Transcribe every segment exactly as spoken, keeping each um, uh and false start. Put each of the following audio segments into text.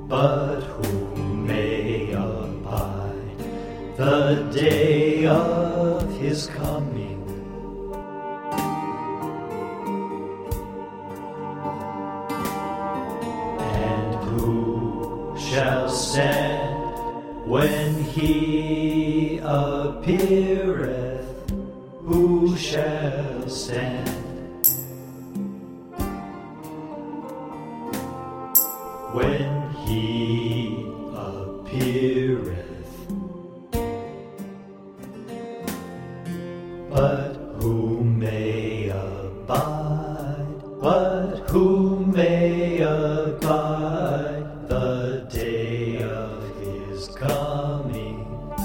but who may abide the day of his coming? And who shall stand when he appeareth? Who shall stand? When he appeareth? But who may abide? But who may abide the day of his coming?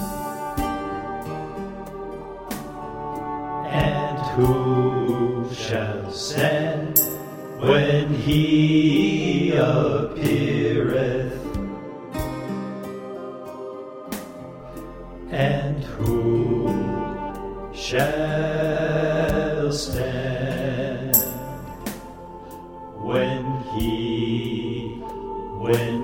And who shall stand when he appeareth? And who shall stand when he, when